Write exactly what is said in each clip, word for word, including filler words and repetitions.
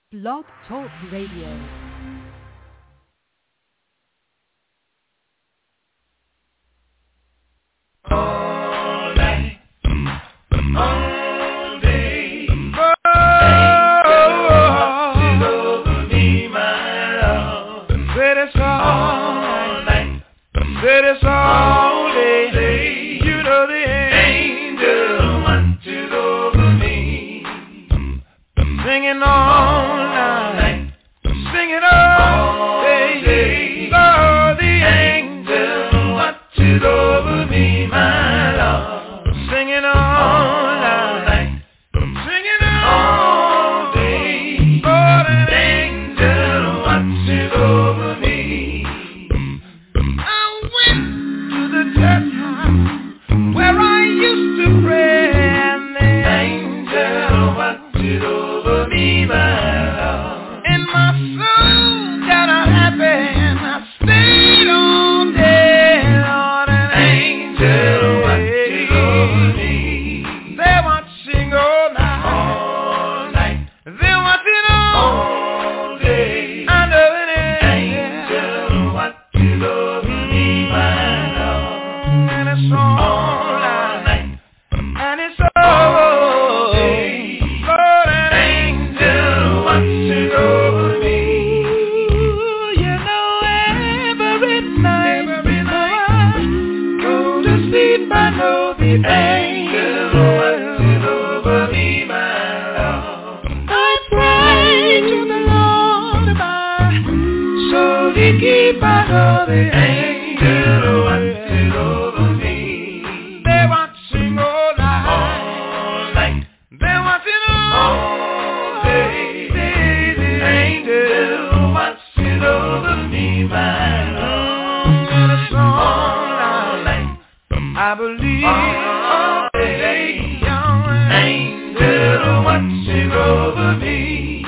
Blog Talk Radio. All night, all day, oh, over me, my love. Said it's all night, said it's all day. You know the angel watches over me, singing all night, singing all day. Oh, the angel watches over me, my love, singing all night, singing all day. Oh, that angel watches over me. I went to the church house where I used to pray, and the angel watches over me, my love. And my soul got a happy, and I stayed all day, Lord, an angel watches over me. They're watching all night, all night. They're watching all day. I know an angel watches over me, my love. And it's all night, and it's all day. Lord, an angel watches over me. You know, every night, every night I go to sleep, I know the angel watches over me, my love. I pray to the Lord my soul to keep, I know the angel watches over me. They're watching all night, all night. They're watching all day. The angel watches over me, my love. And it's all night. I believe all day, young angel watches over me.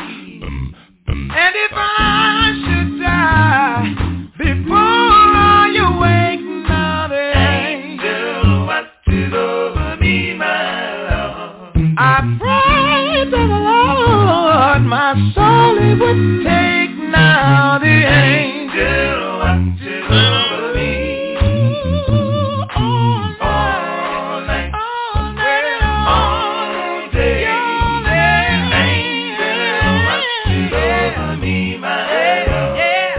And if I should die before I awake, now the angel watches over me, my love. I pray to the Lord my soul he would take, now the angel watches over me. All night, all night, all day, the angel watches over me, my love.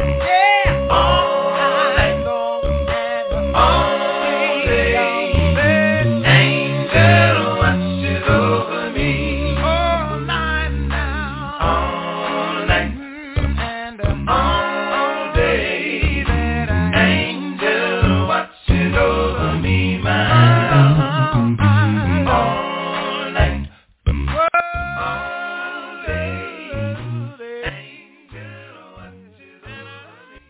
All night long and all day, the angel watches over me. All night now, all night and all day, that angel watches over me, my love. All night, all day, the angel watches over me.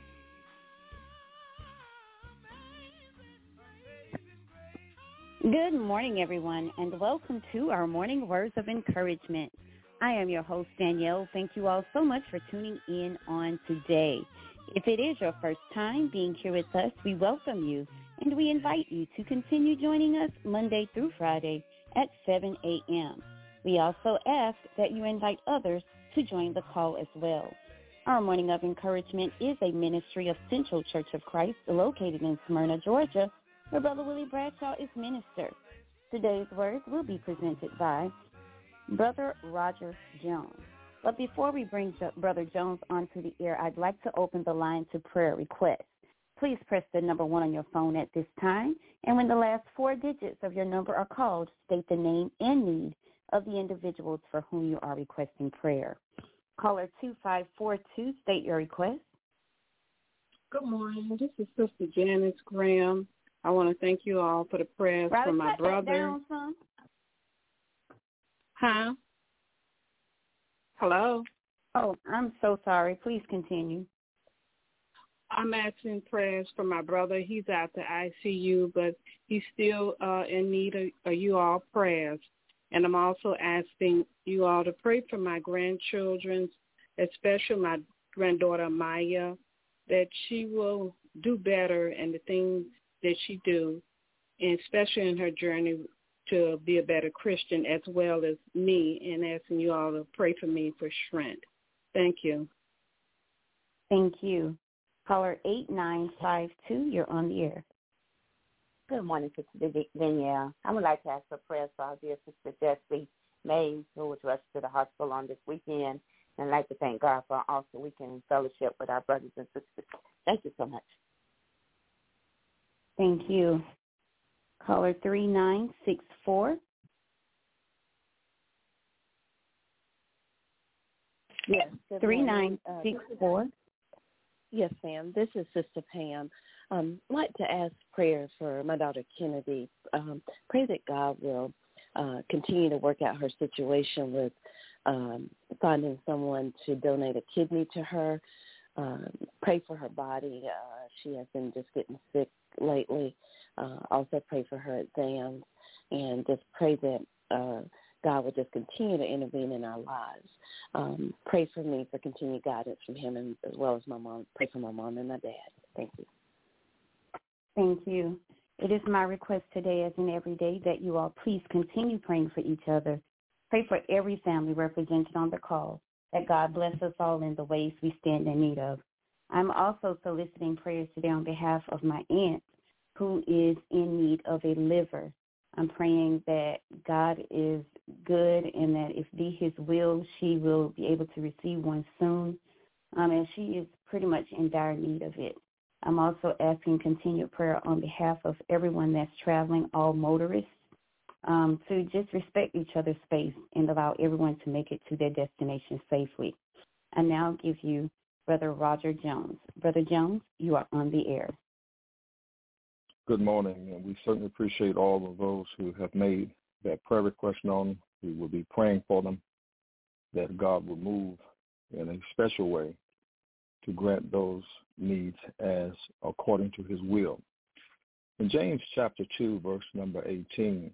Good morning, everyone, and welcome to our morning words of encouragement. I am your host, Danielle. Thank you all so much for tuning in on today. If it is your first time being here with us, we welcome you, and we invite you to continue joining us Monday through Friday at seven a.m. We also ask that you invite others to join the call as well. Our Morning of Encouragement is a ministry of Central Church of Christ located in Smyrna, Georgia, where Brother Willie Bradshaw is minister. Today's words will be presented by Brother Roger Jones. But before we bring jo- Brother Jones onto the air, I'd like to open the line to prayer requests. Please press the number one on your phone at this time, and when the last four digits of your number are called, state the name and need of the individuals for whom you are requesting prayer. Caller two five four two, state your request. Good morning. This is Sister Janice Graham. I want to thank you all for the prayers Robert, for my cut that brother. down some. Huh? Hello? Oh, I'm so sorry. Please continue. I'm asking prayers for my brother. He's out the I C U, but he's still uh, in need of, of you all prayers. And I'm also asking you all to pray for my grandchildren, especially my granddaughter Maya, that she will do better in the things that she do, and especially in her journey to be a better Christian, as well as me, and asking you all to pray for me for strength. Thank you. Thank you. Caller eight nine five two, you're on the air. Good morning, Sister Danielle. I would like to ask for prayer for our dear Sister Jessie Mays, who was rushed to the hospital on this weekend, and I'd like to thank God for also weekend in fellowship with our brothers and sisters. Thank you so much. Thank you. Caller three nine six four. Yes. three nine six four. Yes, ma'am. This is Sister Pam. Um, I'd like to ask prayer for my daughter Kennedy. Um, pray that God will uh, continue to work out her situation with um, finding someone to donate a kidney to her. Um, pray for her body. Uh, she has been just getting sick lately. Uh, also pray for her exams, and just pray that uh, God will just continue to intervene in our lives. Um, pray for me for continued guidance from him, and as well as my mom. Pray for my mom and my dad. Thank you. Thank you. It is my request today, as in every day, that you all please continue praying for each other. Pray for every family represented on the call, that God bless us all in the ways we stand in need of. I'm also soliciting prayers today on behalf of my aunt, who is in need of a liver. I'm praying that God is good and that if be his will, she will be able to receive one soon, um, and she is pretty much in dire need of it. I'm also asking continued prayer on behalf of everyone that's traveling, all motorists, um, to just respect each other's space and allow everyone to make it to their destination safely. I now give you Brother Roger Jones. Brother Jones, you are on the air. Good morning, and we certainly appreciate all of those who have made that prayer request known. We will be praying for them, that God will move in a special way to grant those needs as according to his will. In James chapter two, verse number eighteen,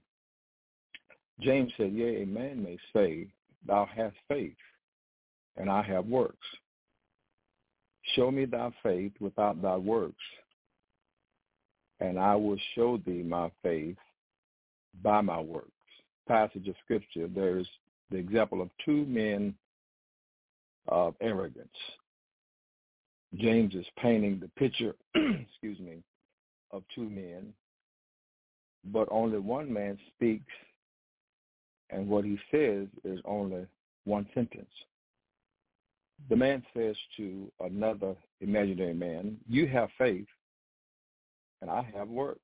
James said, yea, a man may say, thou hast faith, and I have works. Show me thy faith without thy works, and I will show thee my faith by my works. Passage of scripture, there's the example of two men of arrogance. James is painting the picture, excuse me, of two men, but only one man speaks, and what he says is only one sentence. The man says to another imaginary man, you have faith, and I have works.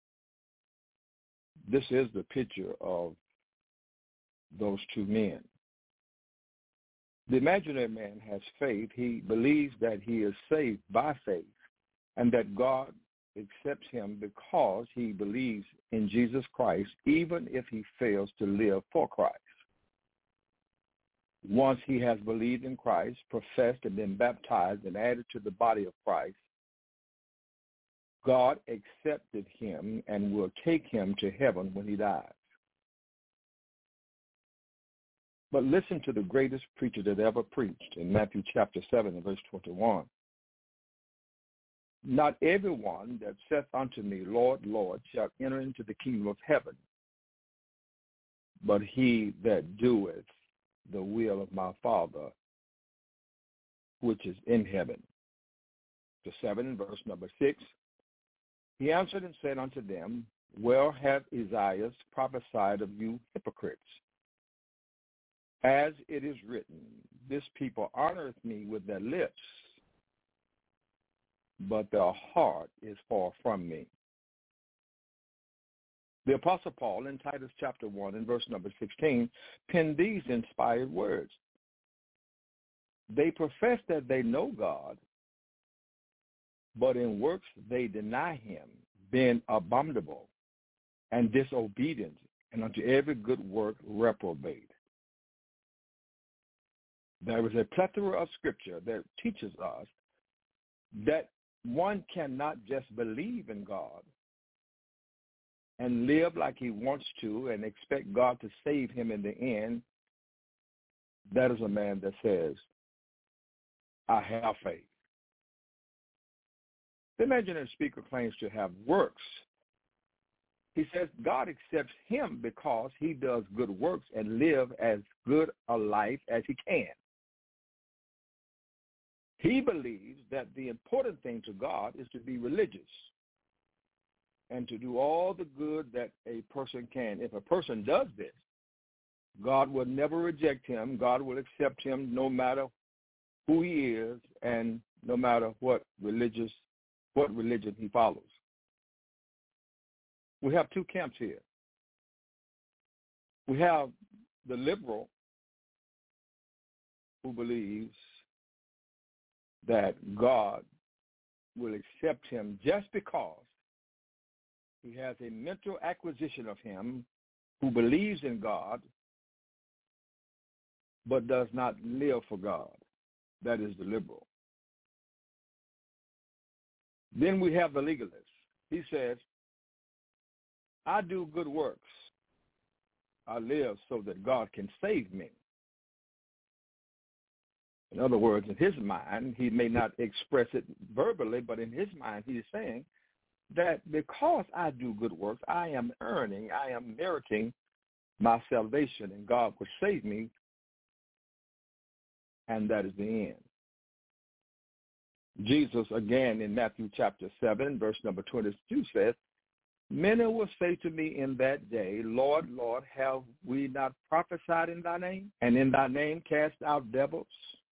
This is the picture of those two men. The imaginary man has faith. He believes that he is saved by faith and that God accepts him because he believes in Jesus Christ, even if he fails to live for Christ. Once he has believed in Christ, professed and been baptized and added to the body of Christ, God accepted him and will take him to heaven when he dies. But listen to the greatest preacher that ever preached in Matthew chapter seven and verse twenty-one. Not everyone that saith unto me, Lord, Lord, shall enter into the kingdom of heaven, but he that doeth the will of my Father, which is in heaven. The seven, verse number six. He answered and said unto them, well hath Isaiah prophesied of you hypocrites. As it is written, this people honoreth me with their lips, but their heart is far from me. The Apostle Paul in Titus chapter one and verse number sixteen penned these inspired words. They profess that they know God, but in works they deny him, being abominable and disobedient, and unto every good work reprobate. There is a plethora of scripture that teaches us that one cannot just believe in God and live like he wants to and expect God to save him in the end. That is a man that says, I have faith. The imaginary speaker claims to have works. He says God accepts him because he does good works and live as good a life as he can. He believes that the important thing to God is to be religious and to do all the good that a person can. If a person does this, God will never reject him. God will accept him no matter who he is and no matter what religious, what religion he follows. We have two camps here. We have the liberal who believes that God will accept him just because he has a mental acquisition of him who believes in God but does not live for God. That is the liberal. Then we have the legalist. He says, I do good works. I live so that God can save me. In other words, in his mind, he may not express it verbally, but in his mind, he is saying that because I do good works, I am earning, I am meriting my salvation, and God will save me, and that is the end. Jesus, again, in Matthew chapter seven, verse number twenty-two says, many will say to me in that day, Lord, Lord, have we not prophesied in thy name, and in thy name cast out devils,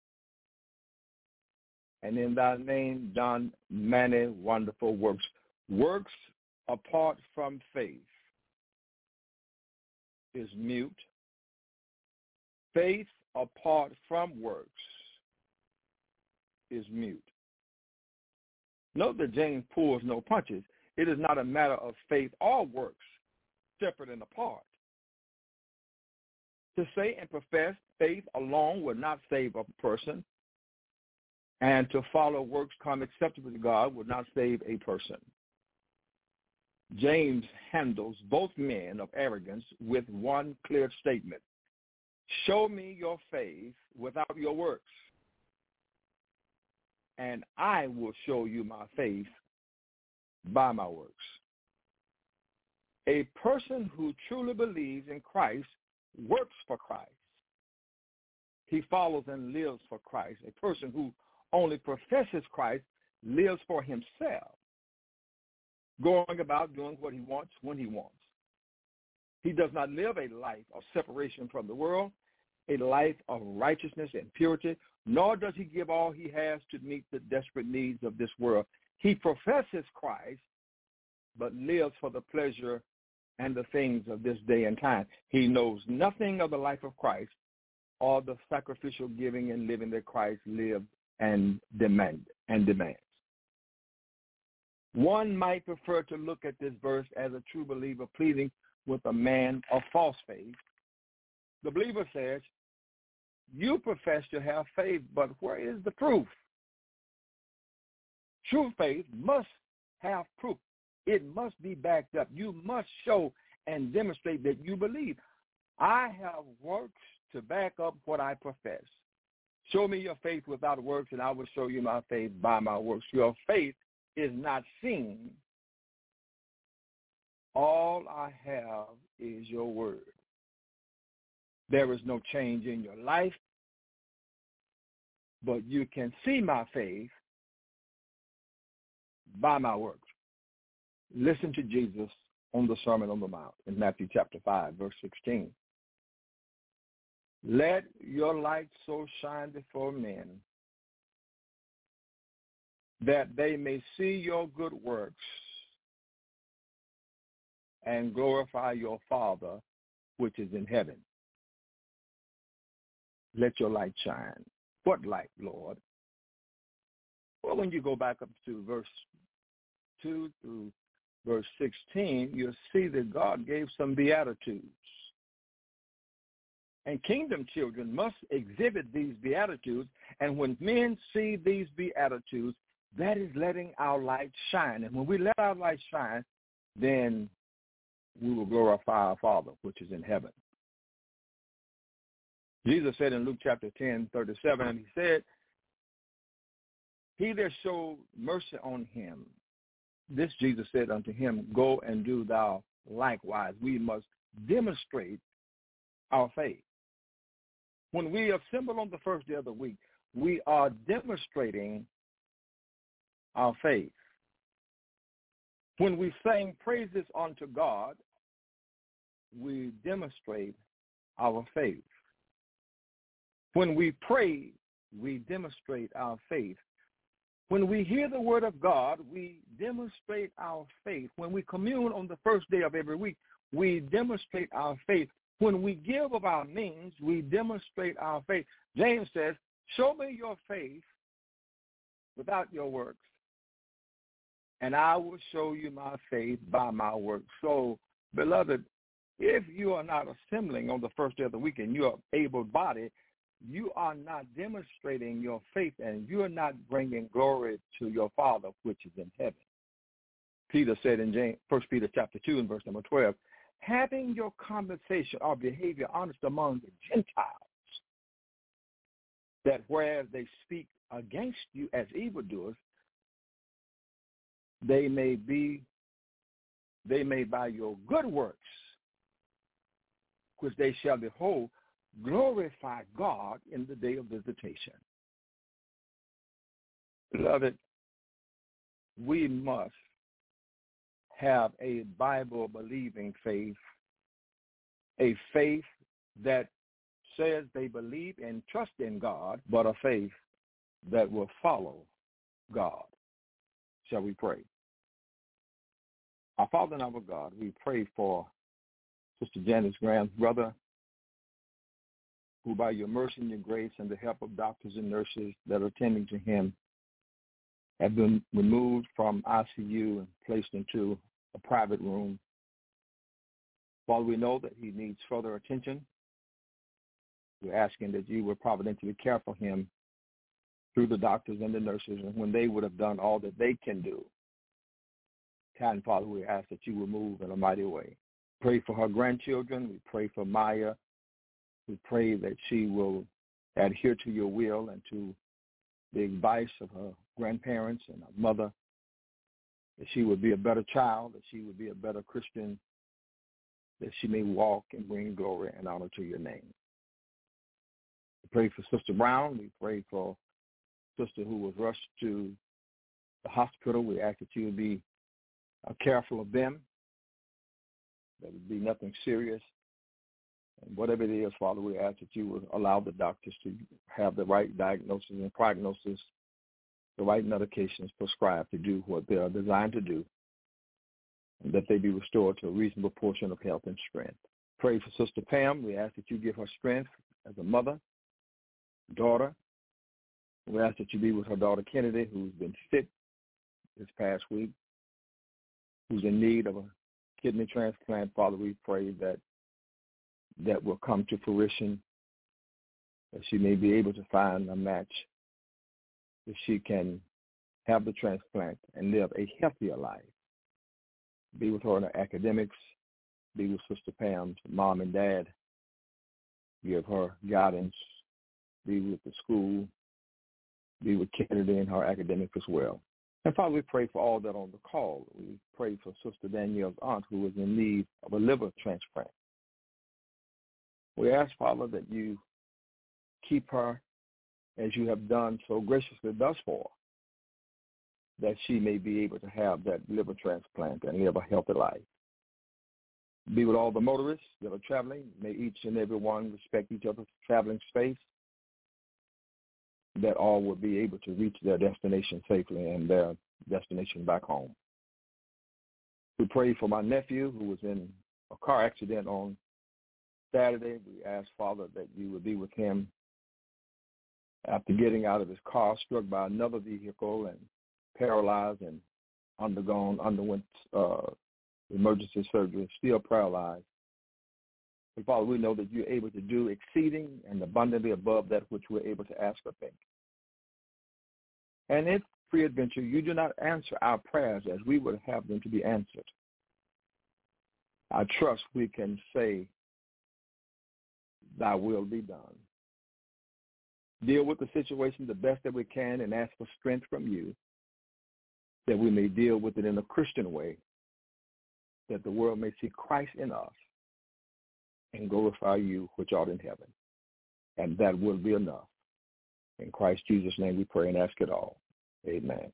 and in thy name done many wonderful works? Works apart from faith is mute. Faith apart from works is mute. Note that James pulls no punches. It is not a matter of faith or works, separate and apart. To say and profess faith alone will not save a person, and to follow works come acceptable to God will not save a person. James handles both men of arrogance with one clear statement. Show me your faith without your works, and I will show you my faith by my works. A person who truly believes in Christ works for Christ. He follows and lives for Christ. A person who only professes Christ lives for himself, going about doing what he wants when he wants. He does not live a life of separation from the world, a life of righteousness and purity, nor does he give all he has to meet the desperate needs of this world. He professes Christ, but lives for the pleasure and the things of this day and time. He knows nothing of the life of Christ or the sacrificial giving and living that Christ lived and demand and demands. One might prefer to look at this verse as a true believer pleading with a man of false faith. The believer says, you profess to have faith, but where is the proof? True faith must have proof. It must be backed up. You must show and demonstrate that you believe. I have works to back up what I profess. Show me your faith without works, and I will show you my faith by my works. Your faith is not seen. All I have is your word. There is no change in your life, but you can see my faith by my works. Listen to Jesus on the Sermon on the Mount in Matthew chapter five, verse sixteen. Let your light so shine before men that they may see your good works and glorify your Father which is in heaven. Let your light shine. What light, Lord? Well, when you go back up to verse two through verse sixteen, you'll see that God gave some beatitudes. And kingdom children must exhibit these beatitudes. And when men see these beatitudes, that is letting our light shine. And when we let our light shine, then we will glorify our Father, which is in heaven. Jesus said in Luke chapter ten, thirty-seven, and he said, he that showed mercy on him, this Jesus said unto him, go and do thou likewise. We must demonstrate our faith. When we assemble on the first day of the week, we are demonstrating our faith. When we sing praises unto God, we demonstrate our faith. When we pray, we demonstrate our faith. When we hear the word of God, we demonstrate our faith. When we commune on the first day of every week, we demonstrate our faith. When we give of our means, we demonstrate our faith. James says, show me your faith without your works, and I will show you my faith by my works. So, beloved, if you are not assembling on the first day of the week and you are able-bodied, you are not demonstrating your faith, and you are not bringing glory to your Father which is in heaven. Peter said in James, First Peter chapter two and verse number twelve, having your conversation or behavior honest among the Gentiles, that whereas they speak against you as evildoers, they may be, they may by your good works, which they shall behold, glorify God in the day of visitation. Beloved, we must have a Bible-believing faith, a faith that says they believe and trust in God, but a faith that will follow God. Shall we pray? Our Father and our God, we pray for Sister Janice Graham's brother, who by your mercy and your grace and the help of doctors and nurses that are attending to him have been removed from I C U and placed into a private room. While we know that he needs further attention, we're asking that you would providentially care for him through the doctors and the nurses, and when they would have done all that they can do. Kind Father, we ask that you will move in a mighty way. Pray for her grandchildren. We pray for Maya. We pray that she will adhere to your will and to the advice of her grandparents and her mother, that she would be a better child, that she would be a better Christian, that she may walk and bring glory and honor to your name. We pray for Sister Brown. We pray for Sister who was rushed to the hospital. We ask that you would be uh, careful of them, that it would be nothing serious. And whatever it is, Father, we ask that you would allow the doctors to have the right diagnosis and prognosis, the right medications prescribed to do what they are designed to do, and that they be restored to a reasonable portion of health and strength. Pray for Sister Pam. We ask that you give her strength as a mother, daughter. We ask that you be with her daughter Kennedy, who's been sick this past week, who's in need of a kidney transplant. Father, we pray that that will come to fruition, that she may be able to find a match, that she can have the transplant and live a healthier life. Be with her in her academics. Be with Sister Pam's mom and dad. Give her guidance. Be with the school. Be with Kennedy and her academics as well. And Father, we pray for all that on the call. We pray for Sister Danielle's aunt who is in need of a liver transplant. We ask, Father, that you keep her as you have done so graciously thus far, that she may be able to have that liver transplant and live a healthy life. Be with all the motorists that are traveling. May each and every one respect each other's traveling space, that all will be able to reach their destination safely and their destination back home. We pray for my nephew who was in a car accident on Saturday. We ask, Father, that you would be with him after getting out of his car, struck by another vehicle and paralyzed and undergone, underwent uh, emergency surgery, still paralyzed. But Father, we know that you're able to do exceeding and abundantly above that which we're able to ask or think. And if, peradventure, you do not answer our prayers as we would have them to be answered, I trust we can say, thy will be done. Deal with the situation the best that we can and ask for strength from you, that we may deal with it in a Christian way, that the world may see Christ in us and glorify you which art in heaven. And that will be enough. In Christ Jesus' name we pray and ask it all. Amen.